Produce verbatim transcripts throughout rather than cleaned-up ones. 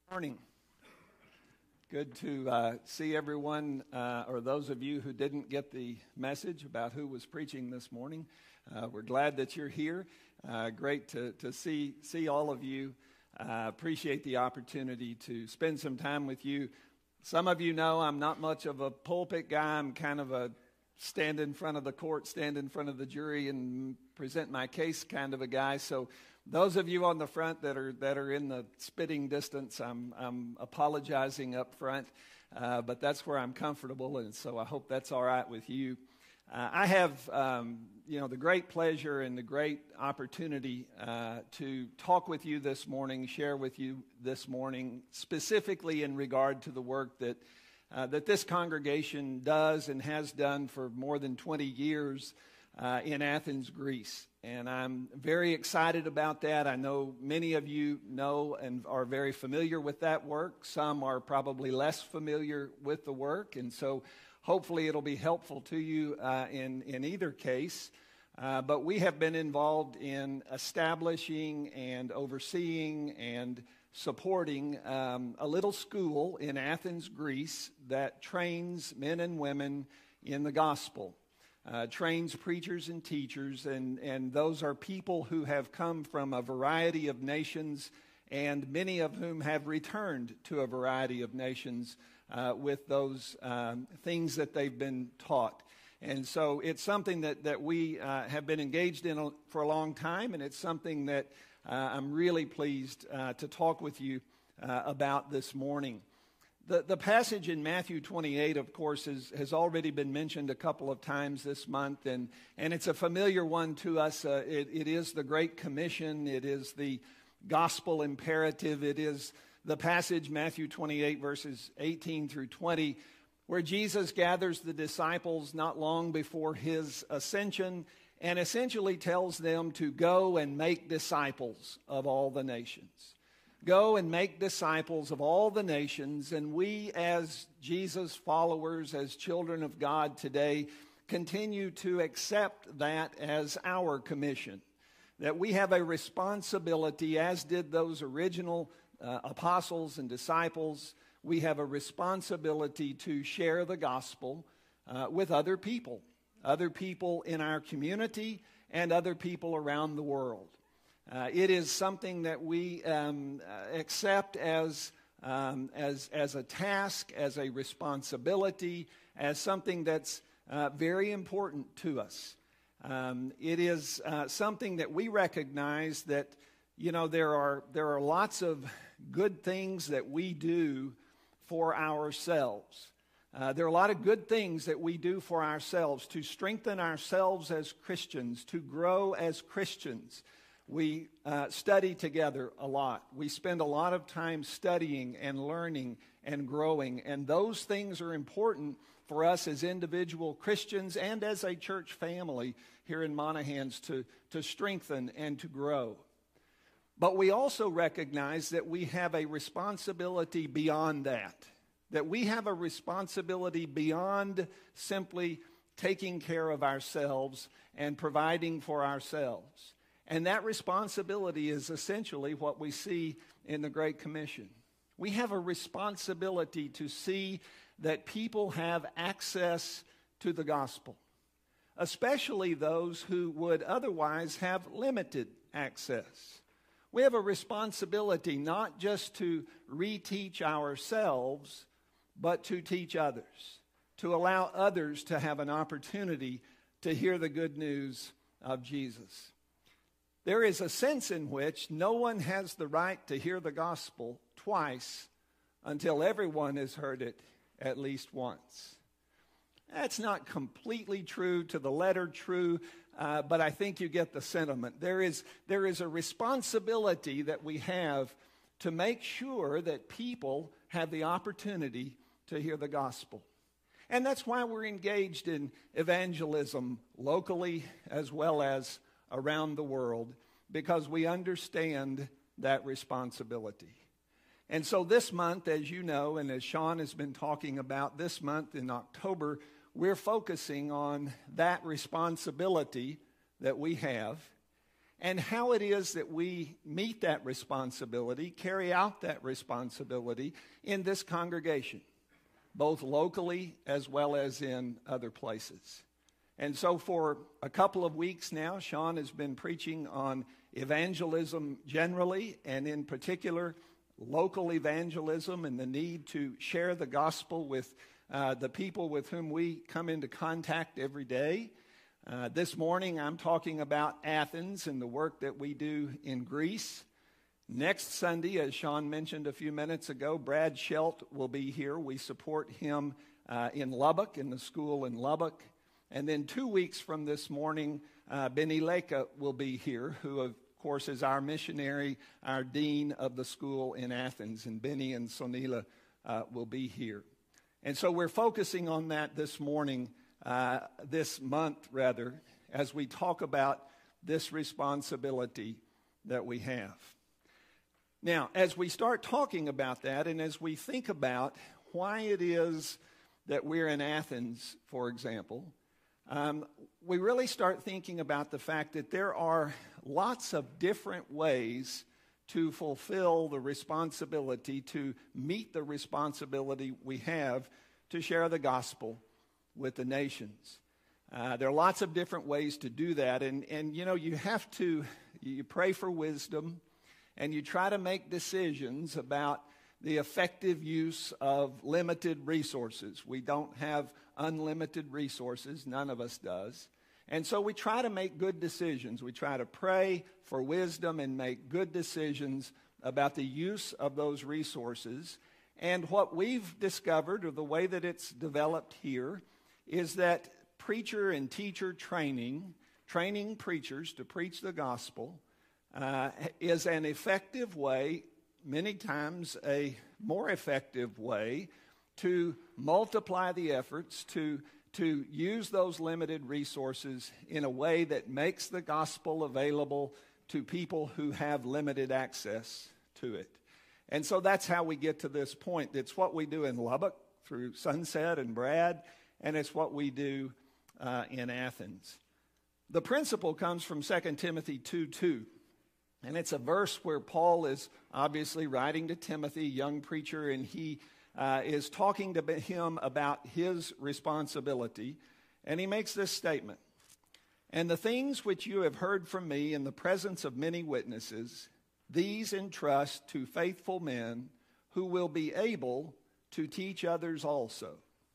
Morning. Good to uh, see everyone, uh, or those of you who didn't get the message about who was preaching this morning. Uh, we're glad that you're here. Uh, great to, to see see all of you. Uh, appreciate the opportunity to spend some time with you. Some of you know I'm not much of a pulpit guy. I'm kind of a stand in front of the court, stand in front of the jury, and present my case kind of a guy. So those of you on the front that are that are in the spitting distance, I'm I'm apologizing up front, uh, but that's where I'm comfortable, and so I hope that's all right with you. Uh, I have um, you know the great pleasure and the great opportunity uh, to talk with you this morning, share with you this morning, specifically in regard to the work that uh, that this congregation does and has done for more than twenty years uh, in Athens, Greece. And I'm very excited about that. I know many of you know and are very familiar with that work. Some are probably less familiar with the work. And so hopefully it'll be helpful to you uh, in, in either case. Uh, but we have been involved in establishing and overseeing and supporting um, a little school in Athens, Greece that trains men and women in the gospel. Uh, trains preachers and teachers, and, and those are people who have come from a variety of nations, and many of whom have returned to a variety of nations uh, with those um, things that they've been taught. And so it's something that, that we uh, have been engaged in a, for a long time, and it's something that uh, I'm really pleased uh, to talk with you uh, about this morning. The, the passage in Matthew twenty-eight, of course, is, has already been mentioned a couple of times this month, and, and it's a familiar one to us. Uh, it, it is the Great Commission. It is the gospel imperative. It is the passage, Matthew twenty-eight, verses eighteen through twenty, where Jesus gathers the disciples not long before his ascension and essentially tells them to go and make disciples of all the nations. Go and make disciples of all the nations, and we as Jesus followers, as children of God today, continue to accept that as our commission. That we have a responsibility, as did those original uh, apostles and disciples, we have a responsibility to share the gospel uh, with other people, other people in our community and other people around the world. Uh, it is something that we um, accept as, um, as, as a task, as a responsibility, as something that's uh, very important to us. Um, it is uh, something that we recognize that, you know, there are, there are lots of good things that we do for ourselves. Uh, there are a lot of good things that we do for ourselves to strengthen ourselves as Christians, to grow as Christians. We uh, study together a lot. We spend a lot of time studying and learning and growing. And those things are important for us as individual Christians and as a church family here in Monahans to, to strengthen and to grow. But we also recognize that we have a responsibility beyond that. That we have a responsibility beyond simply taking care of ourselves and providing for ourselves. And that responsibility is essentially what we see in the Great Commission. We have a responsibility to see that people have access to the gospel, especially those who would otherwise have limited access. We have a responsibility not just to reteach ourselves, but to teach others, to allow others to have an opportunity to hear the good news of Jesus. There is a sense in which no one has the right to hear the gospel twice until everyone has heard it at least once. That's not completely true, to the letter true, uh, but I think you get the sentiment. There is, there is a responsibility that we have to make sure that people have the opportunity to hear the gospel. And that's why we're engaged in evangelism locally as well as around the world, because we understand that responsibility. And so this month, as you know, and as Sean has been talking about, this month in October, we're focusing on that responsibility that we have. and how it is that we meet that responsibility, carry out that responsibility in this congregation, both locally as well as in other places. And so for a couple of weeks now, Sean has been preaching on evangelism generally, and in particular, local evangelism and the need to share the gospel with uh, the people with whom we come into contact every day. Uh, this morning, I'm talking about Athens and the work that we do in Greece. Next Sunday, as Sean mentioned a few minutes ago, Brad Schelt will be here. We support him uh, in Lubbock, in the school in Lubbock. And then two weeks from this morning, uh, Benny Leka will be here, who, of course, is our missionary, our dean of the school in Athens. And Benny and Sonila uh, will be here. And so we're focusing on that this morning, uh, this month, rather, as we talk about this responsibility that we have. Now, as we start talking about that, and as we think about why it is that we're in Athens, for example, um, we really start thinking about the fact that there are lots of different ways to fulfill the responsibility, to meet the responsibility we have to share the gospel with the nations. Uh, there are lots of different ways to do that, and, and you know, you have to, you pray for wisdom, and you try to make decisions about the effective use of limited resources. We don't have unlimited resources, none of us does. And so we try to make good decisions. We try to pray for wisdom and make good decisions about the use of those resources. And what we've discovered, or the way that it's developed here, is that preacher and teacher training, training preachers to preach the gospel, uh, is an effective way, many times a more effective way, to multiply the efforts, to to use those limited resources in a way that makes the gospel available to people who have limited access to it. And so that's how we get to this point. It's what we do in Lubbock through Sunset and Brad, and it's what we do uh, in Athens. The principle comes from Second Timothy two two, and it's a verse where Paul is obviously writing to Timothy, young preacher, and he Uh, is talking to him about his responsibility, and he makes this statement: "And the things which you have heard from me in the presence of many witnesses, these entrust to faithful men who will be able to teach others also."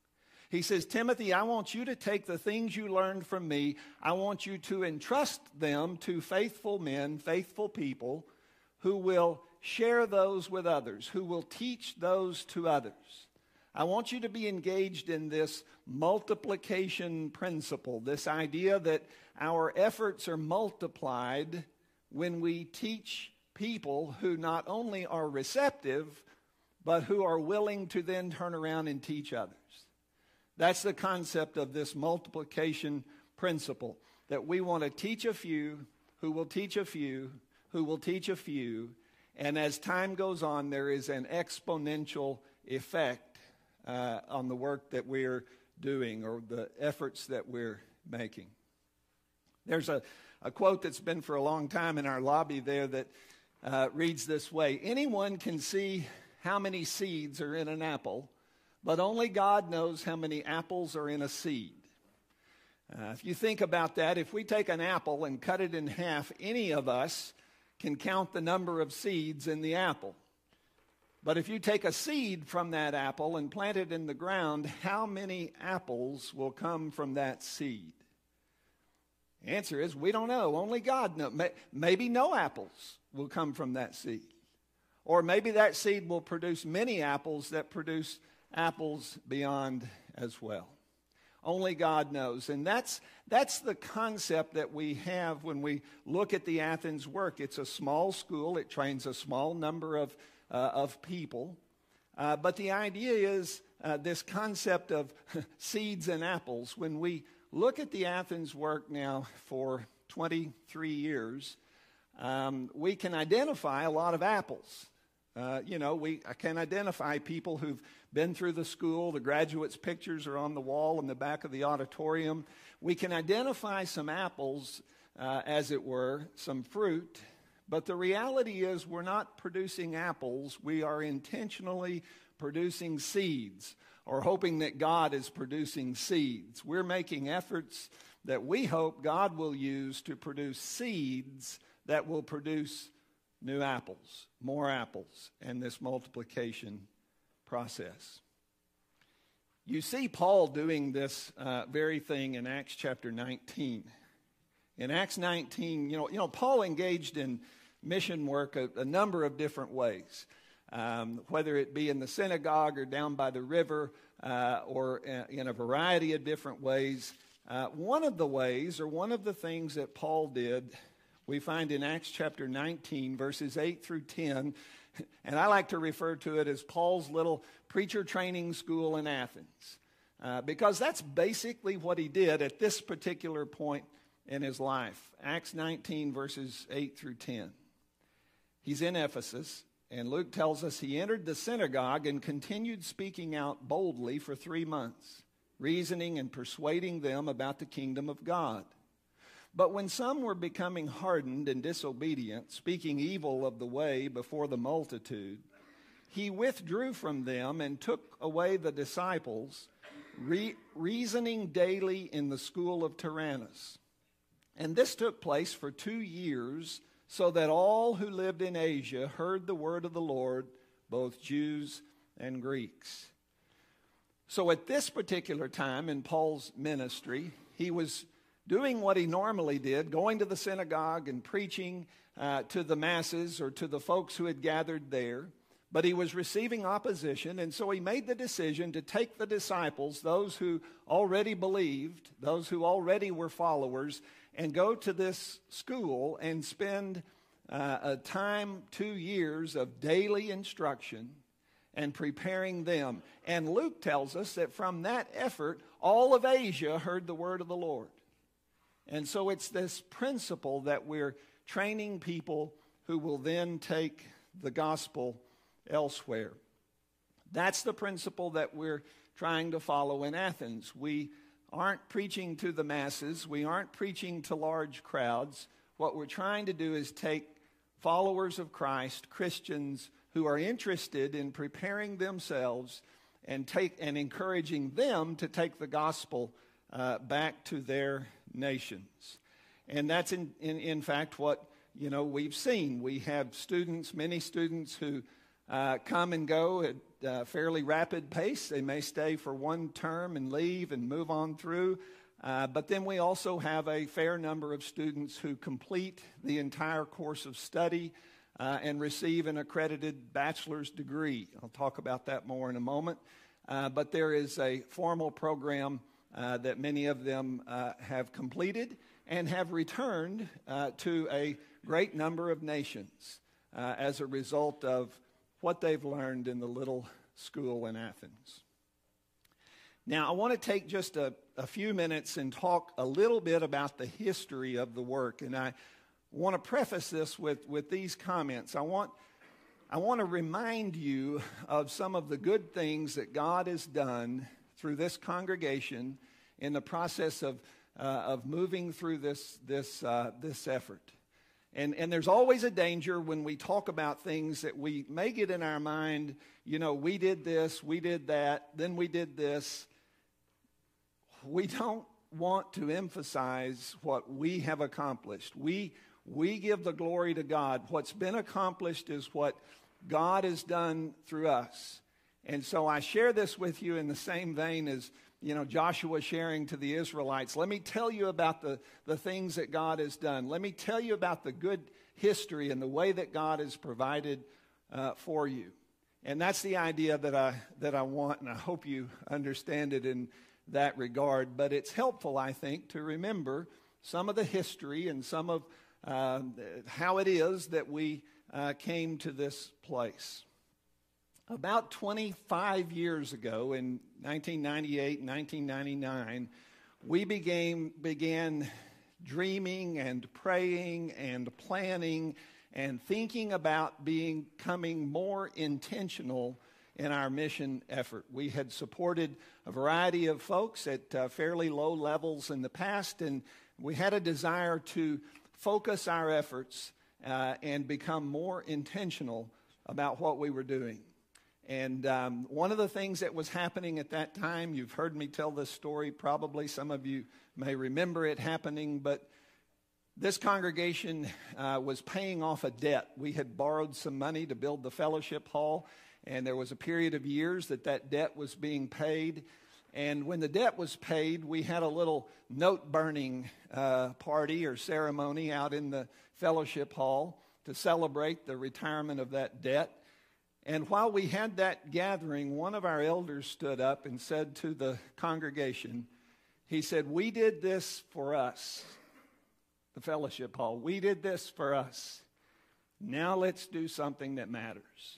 He says, Timothy, I want you to take the things you learned from me, I want you to entrust them to faithful men, faithful people, who will share those with others, who will teach those to others. I want you to be engaged in this multiplication principle, this idea that our efforts are multiplied when we teach people who not only are receptive, but who are willing to then turn around and teach others. That's the concept of this multiplication principle, that we want to teach a few, who will teach a few, who will teach a few, and as time goes on, there is an exponential effect uh, on the work that we're doing or the efforts that we're making. There's a, a quote that's been for a long time in our lobby there that uh, reads this way: "Anyone can see how many seeds are in an apple, but only God knows how many apples are in a seed." Uh, if you think about that, if we take an apple and cut it in half, any of us can count the number of seeds in the apple. But if you take a seed from that apple and plant it in the ground, how many apples will come from that seed? The answer is we don't know. Only God knows. Maybe no apples will come from that seed. Or maybe that seed will produce many apples that produce apples beyond as well. Only God knows. And that's that's the concept that we have when we look at the Athens work. It's a small school. It trains a small number of, uh, of people. Uh, but the idea is uh, this concept of seeds and apples. When we look at the Athens work now for twenty-three years, um, we can identify a lot of apples. Uh, you know, we I can identify people who've been through the school. The graduates' pictures are on the wall in the back of the auditorium. We can identify some apples uh, as it were, some fruit. But the reality is we're not producing apples. We are intentionally producing seeds, or hoping that God is producing seeds. We're making efforts that we hope God will use to produce seeds that will produce new apples, more apples, and this multiplication process. You see Paul doing this uh, very thing in Acts chapter nineteen. In Acts nineteen, you know, you know, Paul engaged in mission work a, a number of different ways, um, whether it be in the synagogue or down by the river, uh, or in a variety of different ways. Uh, one of the ways, or one of the things that Paul did, we find in Acts chapter nineteen, verses eight through ten, and I like to refer to it as Paul's little preacher training school in Athens, uh, because that's basically what he did at this particular point in his life. Acts nineteen, verses eight through ten. He's in Ephesus, and Luke tells us he entered the synagogue and continued speaking out boldly for three months, reasoning and persuading them about the kingdom of God. But when some were becoming hardened and disobedient, speaking evil of the way before the multitude, he withdrew from them and took away the disciples, re- reasoning daily in the school of Tyrannus. And this took place for two years, so that all who lived in Asia heard the word of the Lord, both Jews and Greeks. So at this particular time in Paul's ministry, he was doing what he normally did, going to the synagogue and preaching uh, to the masses or to the folks who had gathered there. But he was receiving opposition, and so he made the decision to take the disciples, those who already believed, those who already were followers, and go to this school and spend uh, a time, two years of daily instruction and preparing them. And Luke tells us that from that effort, all of Asia heard the word of the Lord. And so it's this principle that we're training people who will then take the gospel elsewhere. That's the principle that we're trying to follow in Athens. We aren't preaching to the masses. We aren't preaching to large crowds. What we're trying to do is take followers of Christ, Christians who are interested in preparing themselves and take and encouraging them to take the gospel uh, back to their nations. And that's in, in, in fact what, you know, we've seen. We have students, many students who uh, come and go at a fairly rapid pace. They may stay for one term and leave and move on through. Uh, but then we also have a fair number of students who complete the entire course of study uh, and receive an accredited bachelor's degree. I'll talk about that more in a moment. Uh, but there is a formal program uh, that many of them uh, have completed and have returned uh, to a great number of nations uh, as a result of what they've learned in the little school in Athens. Now, I want to take just a, a few minutes and talk a little bit about the history of the work. And I want to preface this with, with these comments. I want, I want to remind you of some of the good things that God has done through this congregation in the process of, uh, of moving through this, this, uh, this effort. And, and there's always a danger when we talk about things that we may get in our mind, you know, we did this, we did that, then we did this. We don't want to emphasize what we have accomplished. We, we give the glory to God. What's been accomplished is what God has done through us. And so I share this with you in the same vein as, you know, Joshua sharing to the Israelites. Let me tell you about the, the things that God has done. Let me tell you about the good history and the way that God has provided uh, for you. And that's the idea that I that I want, and I hope you understand it in that regard. But it's helpful, I think, to remember some of the history and some of uh, how it is that we uh, came to this place. About twenty-five years ago, in nineteen ninety-eight, nineteen ninety-nine, we began, began dreaming and praying and planning and thinking about becoming more intentional in our mission effort. We had supported a variety of folks at uh, fairly low levels in the past, and We had a desire to focus our efforts uh, and become more intentional about what we were doing. And um, one of the things that was happening at that time, you've heard me tell this story probably, some of you may remember it happening, but this congregation uh, was paying off a debt. We had borrowed some money to build the fellowship hall, and there was a period of years that that debt was being paid. And when the debt was paid, we had a little note-burning uh, party or ceremony out in the fellowship hall to celebrate the retirement of that debt. And while we had that gathering, one of our elders stood up and said to the congregation, he said, "We did this for us, the fellowship hall. We did this for us. Now let's do something that matters."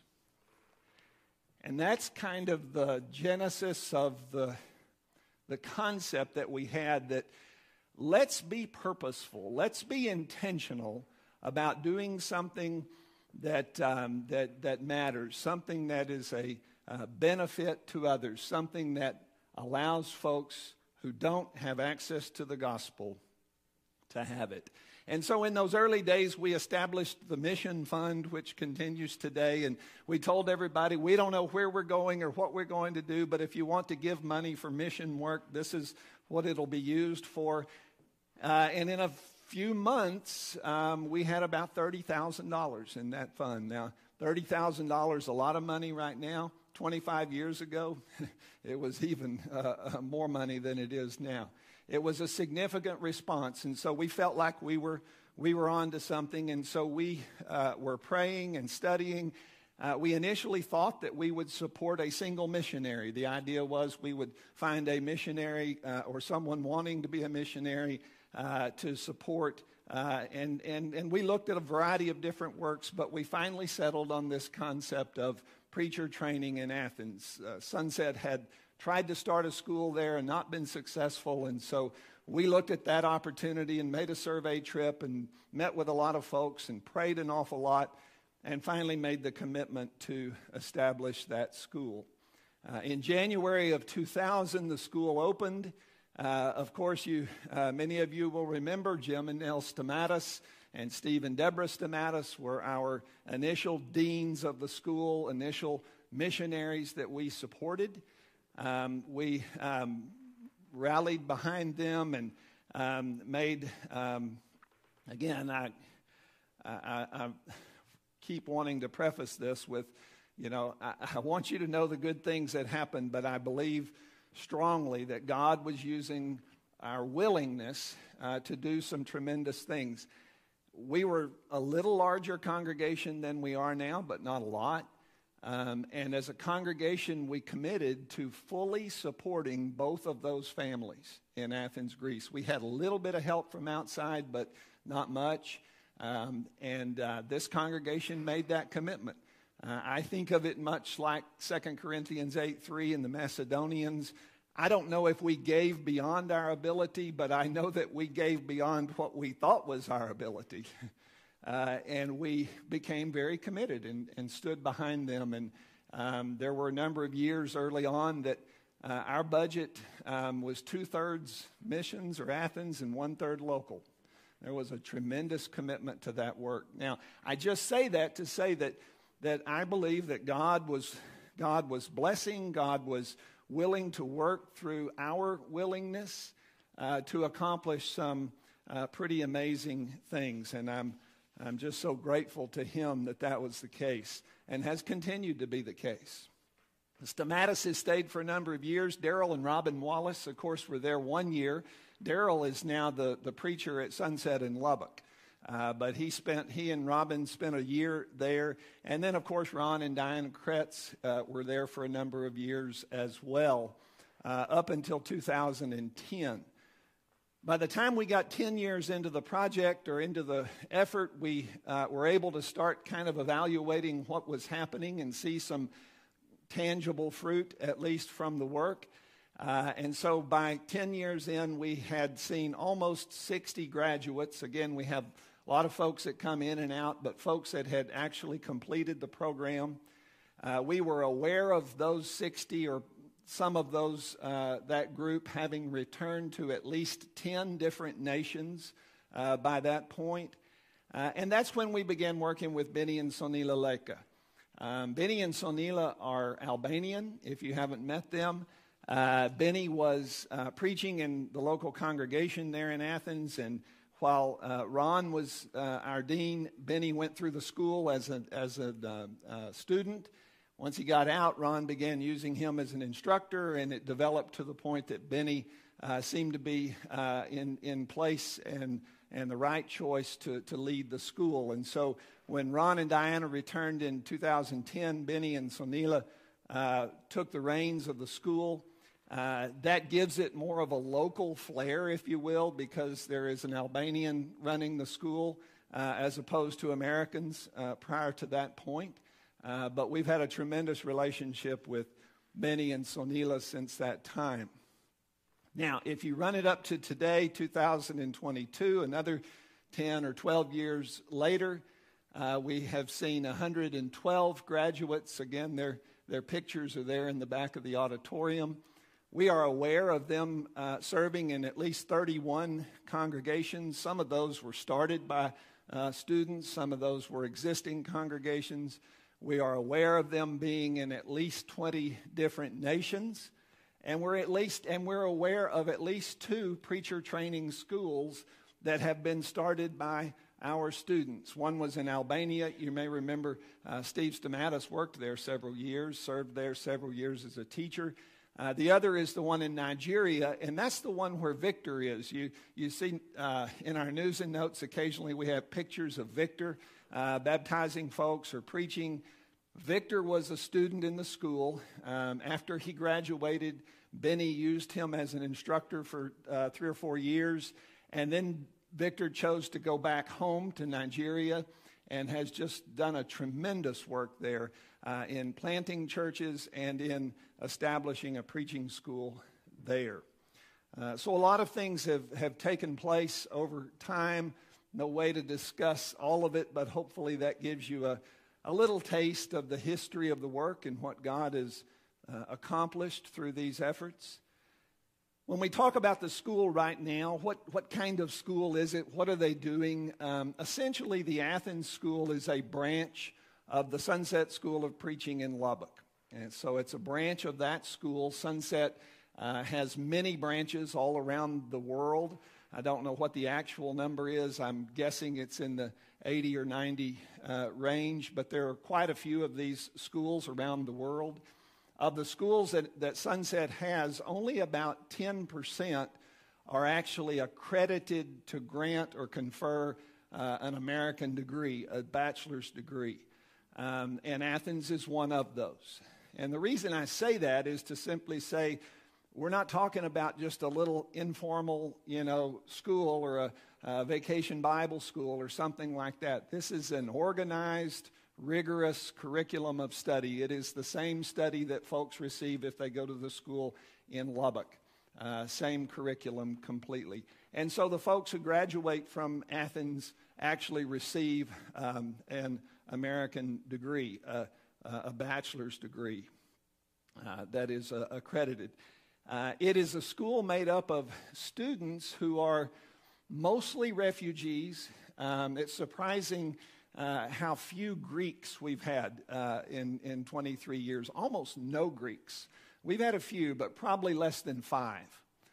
And that's kind of the genesis of the, the concept that we had, that let's be purposeful, let's be intentional about doing something that um, that that matters, something that is a uh, benefit to others, something that allows folks who don't have access to the gospel to have it. And so in those early days, we established the Mission Fund, which continues today, and we told everybody, we don't know where we're going or what we're going to do, but if you want to give money for mission work, this is what it'll be used for. Uh, and in a few months, um, we had about thirty thousand dollars in that fund. Now, thirty thousand dollars is a lot of money right now. twenty-five years ago, it was even uh, more money than it is now. It was a significant response, and so we felt like we were we were on to something, and so we uh, were praying and studying. Uh, we initially thought that we would support a single missionary. The idea was we would find a missionary uh, or someone wanting to be a missionary Uh, to support, uh, and, and, and we looked at a variety of different works, but we finally settled on this concept of preacher training in Athens. Uh, Sunset had tried to start a school there and not been successful, and so we looked at that opportunity and made a survey trip and met with a lot of folks and prayed an awful lot, and finally made the commitment to establish that school. Uh, in January of two thousand, the school opened. Uh, of course, you, uh, many of you will remember Jim and Nell Stamatis and Steve and Deborah Stamatis were our initial deans of the school, initial missionaries that we supported. Um, we um, rallied behind them and um, made, um, again, I, I, I keep wanting to preface this with, you know, I, I want you to know the good things that happened, but I believe strongly that God was using our willingness uh, to do some tremendous things. We were a little larger congregation than we are now, but not a lot. Um, and as a congregation, we committed to fully supporting both of those families in Athens, Greece. We had a little bit of help from outside, but not much. Um, and uh, this congregation made that commitment. Uh, I think of it much like Second Corinthians eight three and the Macedonians. I don't know if we gave beyond our ability, but I know that we gave beyond what we thought was our ability. Uh, and we became very committed and, and stood behind them. And um, there were a number of years early on that uh, our budget um, was two-thirds missions or Athens and one-third local. There was a tremendous commitment to that work. Now, I just say that to say that that I believe that God was God was blessing, God was willing to work through our willingness uh, to accomplish some uh, pretty amazing things. And I'm I'm just so grateful to him that that was the case and has continued to be the case. The Stamatis has stayed for a number of years. Daryl and Robin Wallace, of course, were there one year. Daryl is now the, the preacher at Sunset in Lubbock. Uh, but he spent, he and Robin spent a year there. And then, of course, Ron and Diane Kretz uh, were there for a number of years as well, uh, up until two thousand ten. By the time we got ten years into the project or into the effort, we uh, were able to start kind of evaluating what was happening and see some tangible fruit, at least from the work. Uh, and so by ten years in, we had seen almost sixty graduates. Again, we have a lot of folks that come in and out, but folks that had actually completed the program. Uh, we were aware of those sixty or some of those uh, that group having returned to at least ten different nations uh, by that point. Uh, and that's when we began working with Benny and Sonila Leka. Um, Benny and Sonila are Albanian, if you haven't met them. Uh, Benny was uh, preaching in the local congregation there in Athens, and while uh, Ron was uh, our dean, Benny went through the school as a, as a uh, uh, student. Once he got out, Ron began using him as an instructor, and it developed to the point that Benny uh, seemed to be uh, in, in place and, and the right choice to, to lead the school. And so when Ron and Diana returned in two thousand ten, Benny and Sonila uh, took the reins of the school. Uh, that gives it more of a local flair, if you will, because there is an Albanian running the school uh, as opposed to Americans uh, prior to that point. Uh, but we've had a tremendous relationship with Benny and Sonila since that time. Now, if you run it up to today, two thousand twenty-two, another ten or twelve years later, uh, we have seen one hundred twelve graduates. Again, their, their pictures are there in the back of the auditorium. We are aware of them uh, serving in at least thirty-one congregations. Some of those were started by uh, students. Some of those were existing congregations. We are aware of them being in at least twenty different nations, and we're at least and we're aware of at least two preacher training schools that have been started by our students. One was in Albania. You may remember uh, Steve Stamatis worked there several years, served there several years as a teacher. Uh, the other is the one in Nigeria, and that's the one where Victor is. You you see uh, in our news and notes occasionally we have pictures of Victor uh, baptizing folks or preaching. Victor was a student in the school. Um, after he graduated, Benny used him as an instructor for uh, three or four years, and then Victor chose to go back home to Nigeria and has just done a tremendous work there uh, in planting churches and in establishing a preaching school there. Uh, so a lot of things have, have taken place over time. No way to discuss all of it, but hopefully that gives you a, a little taste of the history of the work and what God has uh, accomplished through these efforts. When we talk about the school right now, what, what kind of school is it? What are they doing? Um, essentially, the Athens School is a branch of the Sunset School of Preaching in Lubbock. And so it's a branch of that school. Sunset uh, has many branches all around the world. I don't know what the actual number is. I'm guessing it's in the eighty or ninety uh, range, but there are quite a few of these schools around the world. Of the schools that, that Sunset has, only about ten percent are actually accredited to grant or confer uh, an American degree, a bachelor's degree. Um, and Athens is one of those. And the reason I say that is to simply say we're not talking about just a little informal, you know, school or a, a vacation Bible school or something like that. This is an organized, rigorous curriculum of study. It is the same study that folks receive if they go to the school in Lubbock. Uh, same curriculum completely. And so the folks who graduate from Athens actually receive um, an American degree, uh, a bachelor's degree uh, that is uh, accredited. Uh, it is a school made up of students who are mostly refugees. Um, it's surprising Uh, how few Greeks we've had uh, in, in twenty-three years. Almost no Greeks. We've had a few, but probably less than five.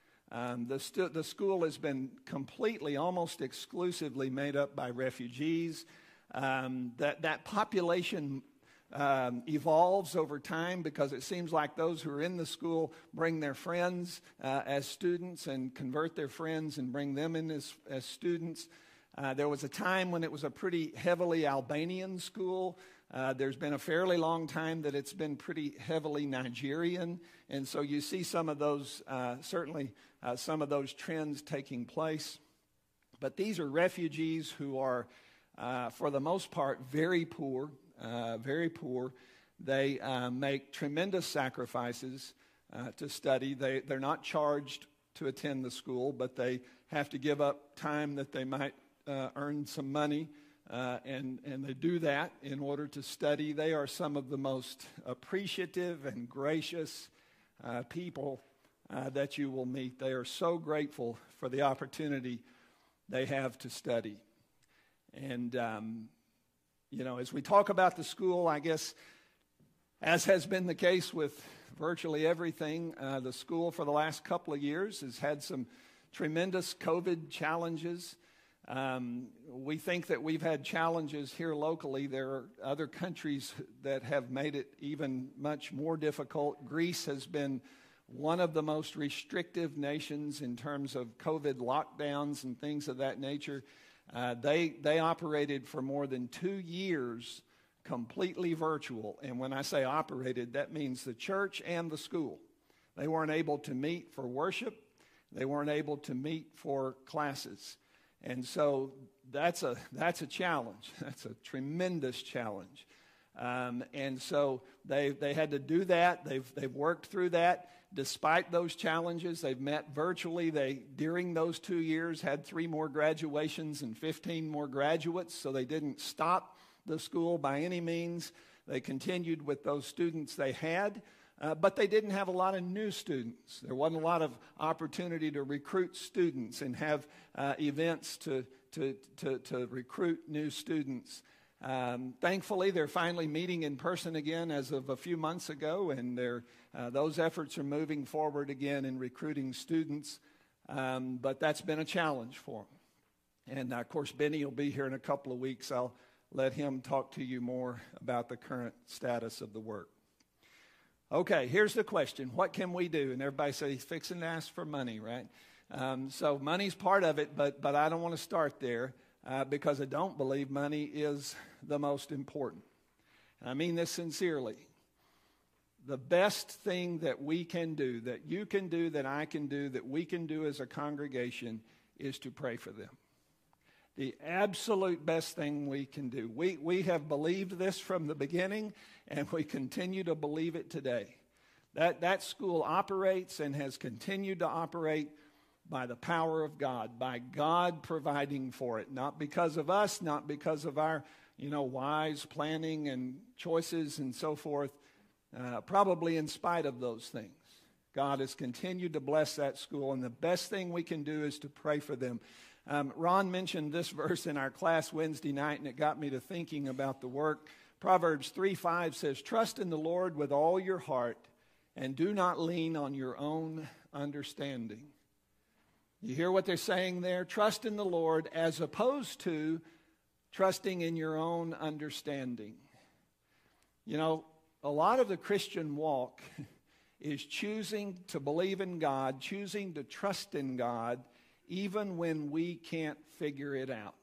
Um, the, stu- the school has been completely, almost exclusively made up by refugees. Um, that, that population um, evolves over time because it seems like those who are in the school bring their friends uh, as students and convert their friends and bring them in as, as students. Uh, there was a time when it was a pretty heavily Albanian school. Uh, there's been a fairly long time that it's been pretty heavily Nigerian. And so you see some of those, uh, certainly uh, some of those trends taking place. But these are refugees who are, uh, for the most part, very poor, uh, very poor. They uh, make tremendous sacrifices uh, to study. They, they're not charged to attend the school, but they have to give up time that they might Uh, earn some money, uh, and, and they do that in order to study. They are some of the most appreciative and gracious uh, people uh, that you will meet. They are so grateful for the opportunity they have to study. And, um, you know, as we talk about the school, I guess, as has been the case with virtually everything, uh, the school for the last couple of years has had some tremendous COVID challenges. Um, we think that we've had challenges here locally. There are other countries that have made it even much more difficult. Greece has been one of the most restrictive nations in terms of COVID lockdowns and things of that nature. Uh, they they operated for more than two years completely virtual. And when I say operated, that means the church and the school. They weren't able to meet for worship. They weren't able to meet for classes. And so that's a that's a challenge. That's a tremendous challenge. Um, and so they they had to do that. They've they've worked through that. Despite those challenges, they've met virtually. They, during those two years, had three more graduations and fifteen more graduates, so they didn't stop the school by any means. They continued with those students they had, uh, but they didn't have a lot of new students. There wasn't a lot of opportunity to recruit students and have uh, events to, to, to, to recruit new students. Um, thankfully, they're finally meeting in person again as of a few months ago, and they're, uh, those efforts are moving forward again in recruiting students, um, but that's been a challenge for them. And, uh, of course, Benny will be here in a couple of weeks. I'll let him talk to you more about the current status of the work. Okay, here's the question. What can we do? And everybody says he's fixing to ask for money, right? Um, so money's part of it, but, but I don't want to start there. Uh, because I don't believe money is the most important. And I mean this sincerely. The best thing that we can do, that you can do, that I can do, that we can do as a congregation is to pray for them. The absolute best thing we can do. We, we have believed this from the beginning, and we continue to believe it today. That, that school operates and has continued to operate by the power of God, by God providing for it, not because of us, not because of our, you know, wise planning and choices and so forth, uh, probably in spite of those things. God has continued to bless that school, and the best thing we can do is to pray for them. Um, Ron mentioned this verse in our class Wednesday night, and it got me to thinking about the work. Proverbs three five says, "Trust in the Lord with all your heart, and do not lean on your own understanding." You hear what they're saying there? Trust in the Lord as opposed to trusting in your own understanding. You know, a lot of the Christian walk is choosing to believe in God, choosing to trust in God, even when we can't figure it out.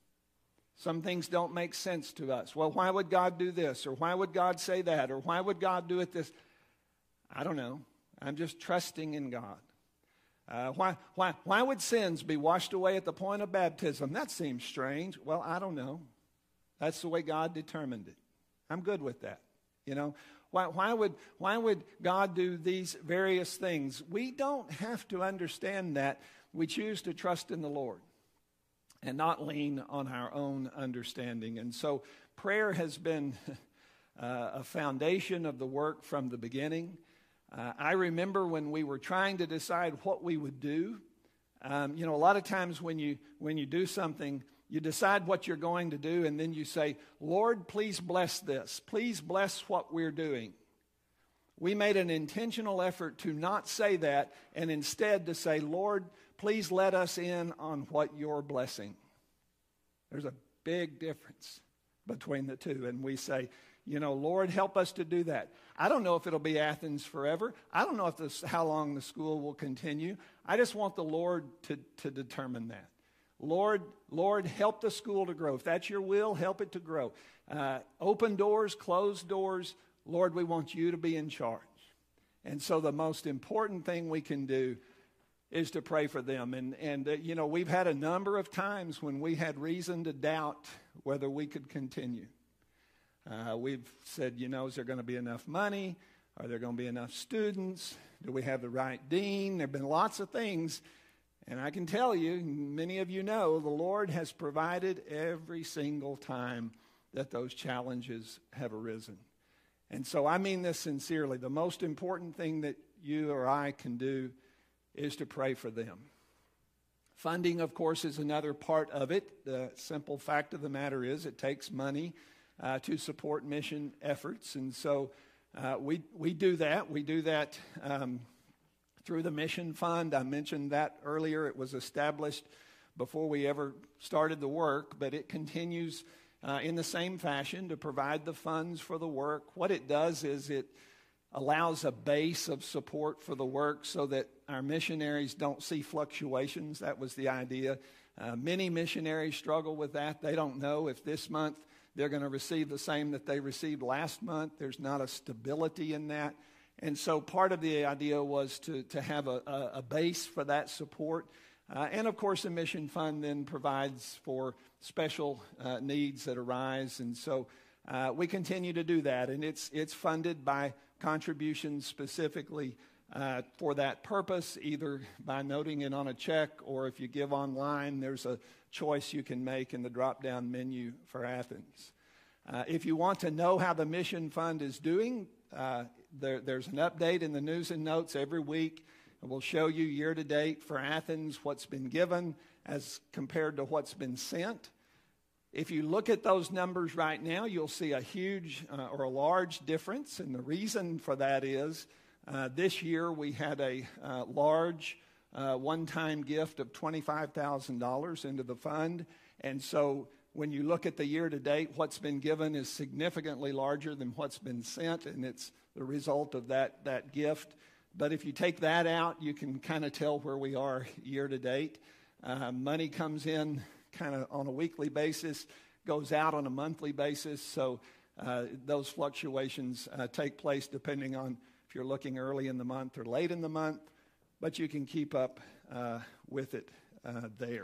Some things don't make sense to us. Well, why would God do this? Or why would God say that? Or why would God do it this? I don't know. I'm just trusting in God. Uh, why, why, why would sins be washed away at the point of baptism? That seems strange. Well, I don't know. That's the way God determined it. I'm good with that. You know, why, why would, why would God do these various things? We don't have to understand that. We choose to trust in the Lord and not lean on our own understanding. And so prayer has been uh, a foundation of the work from the beginning. Uh, I remember when we were trying to decide what we would do. Um, you know, a lot of times when you when you do something, you decide what you're going to do, and then you say, "Lord, please bless this. Please bless what we're doing." We made an intentional effort to not say that, and instead to say, "Lord, please let us in on what you're blessing." There's a big difference between the two, and we say, you know, "Lord, help us to do that." I don't know if it'll be Athens forever. I don't know if this, how long the school will continue. I just want the Lord to, to determine that. Lord, Lord, help the school to grow. If that's your will, help it to grow. Uh, open doors, closed doors. Lord, we want you to be in charge. And so the most important thing we can do is to pray for them. And, and uh, you know, we've had a number of times when we had reason to doubt whether we could continue. Uh, we've said, you know, is there going to be enough money? Are there going to be enough students? Do we have the right dean? There have been lots of things. And I can tell you, many of you know, the Lord has provided every single time that those challenges have arisen. And so I mean this sincerely. The most important thing that you or I can do is to pray for them. Funding, of course, is another part of it. The simple fact of the matter is it takes money uh, to support mission efforts. And so uh, we, we do that. We do that um, through the Mission Fund. I mentioned that earlier. It was established before we ever started the work, but it continues uh, in the same fashion to provide the funds for the work. What it does is it allows a base of support for the work so that our missionaries don't see fluctuations. That was the idea. Uh, many missionaries struggle with that. They don't know if this month they're going to receive the same that they received last month. There's not a stability in that. And so part of the idea was to, to have a, a, a base for that support. Uh, and, of course, the Mission Fund then provides for special uh, needs that arise. And so uh, we continue to do that. And it's it's funded by contributions specifically uh, for that purpose, either by noting it on a check or if you give online, there's a choice you can make in the drop-down menu for Athens. Uh, if you want to know how the Mission Fund is doing, uh, there, there's an update in the news and notes every week. We'll show you year-to-date for Athens what's been given as compared to what's been sent. If you look at those numbers right now, you'll see a huge uh, or a large difference. And the reason for that is uh, this year we had a uh, large uh, one-time gift of twenty-five thousand dollars into the fund. And so when you look at the year-to-date, what's been given is significantly larger than what's been sent. And it's the result of that, that gift. But if you take that out, you can kind of tell where we are year-to-date. Uh, money comes in kind of on a weekly basis, goes out on a monthly basis. So uh, those fluctuations uh, take place depending on if you're looking early in the month or late in the month. But you can keep up uh, with it uh, there.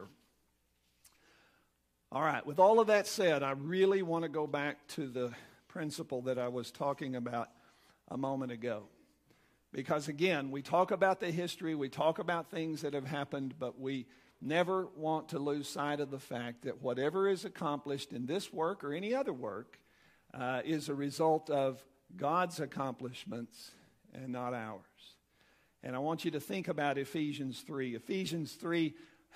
All right, with all of that said, I really want to go back to the principle that I was talking about a moment ago. Because again, we talk about the history, we talk about things that have happened, but we never want to lose sight of the fact that whatever is accomplished in this work or any other work uh, is a result of God's accomplishments and not ours. And I want you to think about Ephesians three. Ephesians three,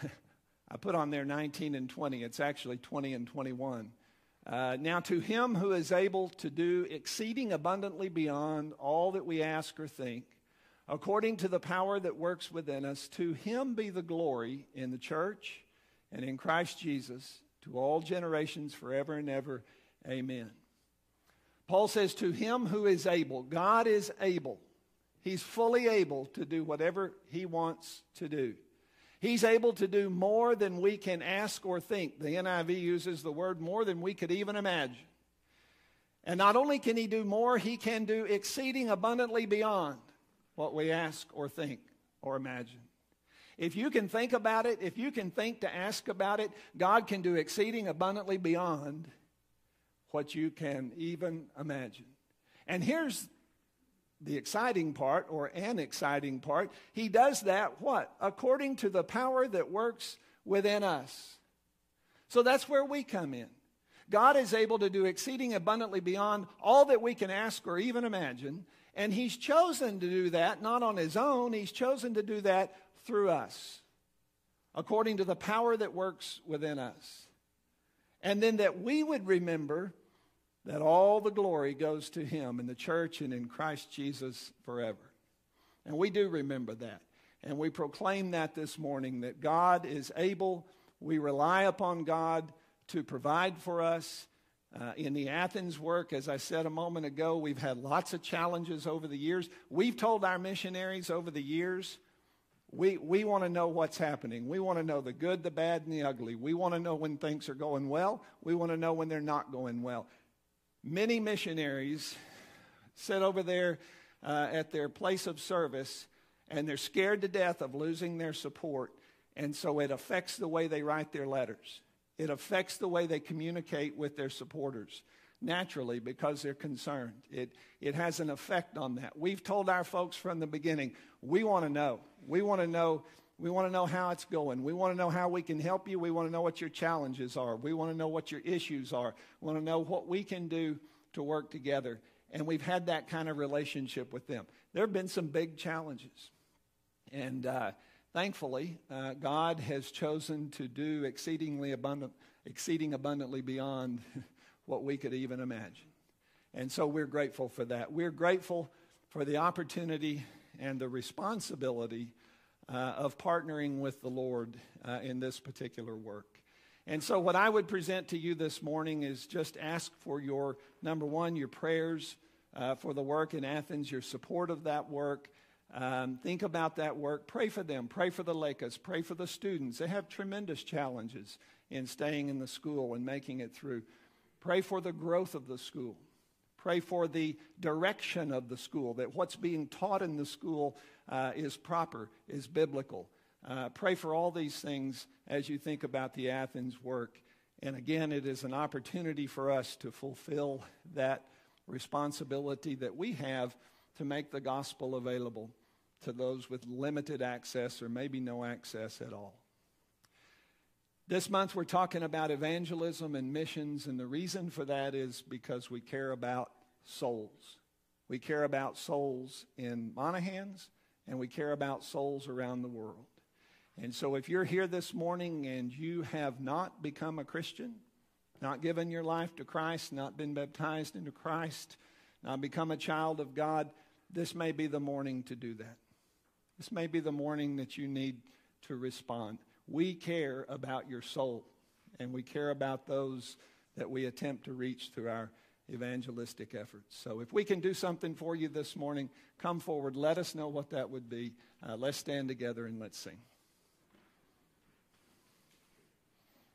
I put on there nineteen and twenty. It's actually twenty and twenty-one. Uh, now to him who is able to do exceeding abundantly beyond all that we ask or think, according to the power that works within us, to him be the glory in the church and in Christ Jesus to all generations forever and ever. Amen. Paul says, to him who is able. God is able. He's fully able to do whatever he wants to do. He's able to do more than we can ask or think. The N I V uses the word more than we could even imagine. And not only can he do more, he can do exceeding abundantly beyond what we ask or think or imagine. If you can think about it, if you can think to ask about it, God can do exceeding abundantly beyond what you can even imagine. And here's the exciting part, or an exciting part. He does that, what? According to the power that works within us. So that's where we come in. God is able to do exceeding abundantly beyond all that we can ask or even imagine. And he's chosen to do that, not on his own. He's chosen to do that through us, according to the power that works within us. And then that we would remember that all the glory goes to him in the church and in Christ Jesus forever. And we do remember that. And we proclaim that this morning, that God is able. We rely upon God to provide for us. Uh, in the Athens work, as I said a moment ago, we've had lots of challenges over the years. We've told our missionaries over the years, we, we want to know what's happening. We want to know the good, the bad, and the ugly. We want to know when things are going well. We want to know when they're not going well. Many missionaries sit over there uh, at their place of service, and they're scared to death of losing their support, and so it affects the way they write their letters. It affects the way they communicate with their supporters, naturally, because they're concerned. It, it has an effect on that. We've told our folks from the beginning, we want to know. We want to know. We want to know how it's going. We want to know how we can help you. We want to know what your challenges are. We want to know what your issues are. We want to know what we can do to work together. and we've had that kind of relationship with them. There have been some big challenges. And uh, thankfully, uh, God has chosen to do exceedingly abundant, exceeding abundantly beyond what we could even imagine. And so we're grateful for that. We're grateful for the opportunity and the responsibility uh, of partnering with the Lord uh, in this particular work. And so what I would present to you this morning is just ask for your, number one, your prayers uh, for the work in Athens, your support of that work. Um, think about that work. Pray for them. Pray for the Lakers. Pray for the students. They have tremendous challenges in staying in the school and making it through. Pray for the growth of the school. Pray for the direction of the school, that what's being taught in the school uh, is proper, is biblical. Uh, pray for all these things as you think about the Athens work. And again, it is an opportunity for us to fulfill that responsibility that we have to make the gospel available to those with limited access or maybe no access at all. This month we're talking about evangelism and missions, and the reason for that is because we care about souls. We care about souls in Monahans, and we care about souls around the world. And so if you're here this morning and you have not become a Christian, not given your life to Christ, not been baptized into Christ, not become a child of God, this may be the morning to do that. This may be the morning that you need to respond. We care about your soul, and we care about those that we attempt to reach through our evangelistic efforts. So if we can do something for you this morning, come forward. Let us know what that would be. Uh, let's stand together and let's sing.